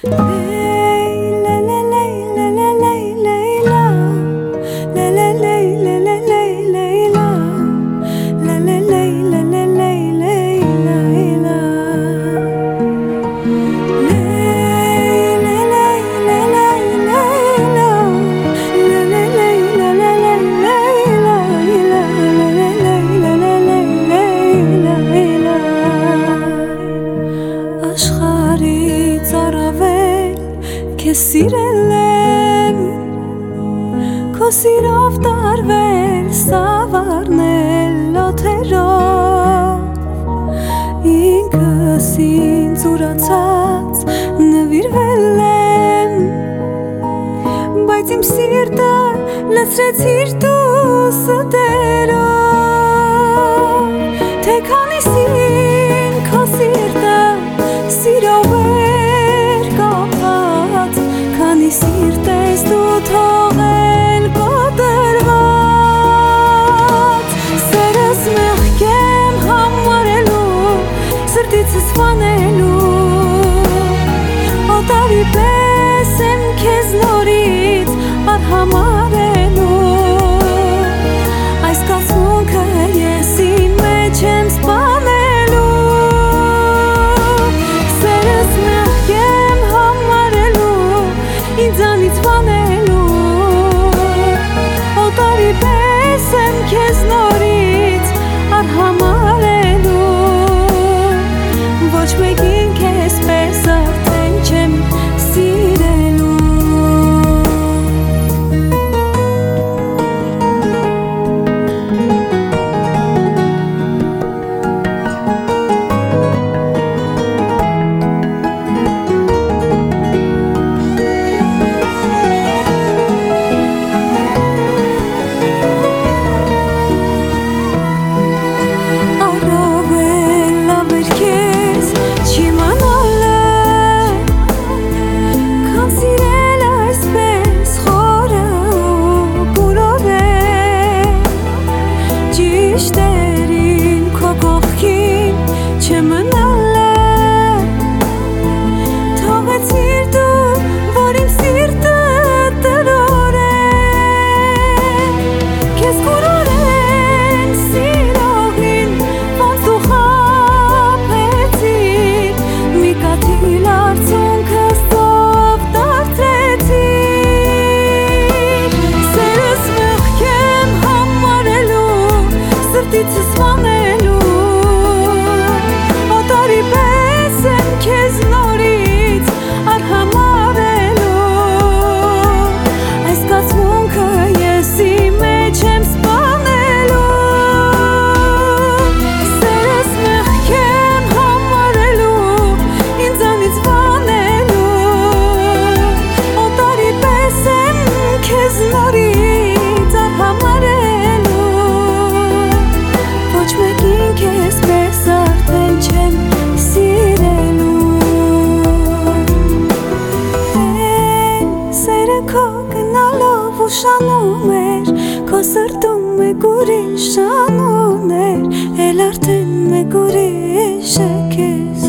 Սիրել եմ քո սիրով տարվել սավառնել օթերով ինքս ինձ ուրացած նվիրվել եմ բայց իմ սիրտը լցրեցիր դու ստերով թե քանիսին քո սիրտը սիրով Սիրտ ես դու թողել կոտրված Սերս մեղք եմ համարելու Սրտիցս վանելու Օտարի պես եմ քեզ նորից արհամարելու Այս կացունքը ես իմ մեջ եմ սպանելու Սերս մեղք եմ ինձանից վանելու Օտարի պես եմ քեզ նորից արհամարելու Ոչ մեկին քեզ պես արդեն չեմ սիրելու Սրտիցս վանելու Օտարի պես եմ քեզ նորից արհամարելու Այս կացմունքը ես իմ մեջ եմ սպանելու Սերս մեղք եմ համարելու ինձանից վանելու Օտարի պես եմ քեզ նորից արհամարելու Ոչ մեկին քեզ պես արդեն չեմ սիրելու Սերը քո գնալով ուշանում էր Քո սրտում մեկ ուրիշ անուն էր Էլ արդեն մեկ ուրիշ է քեզ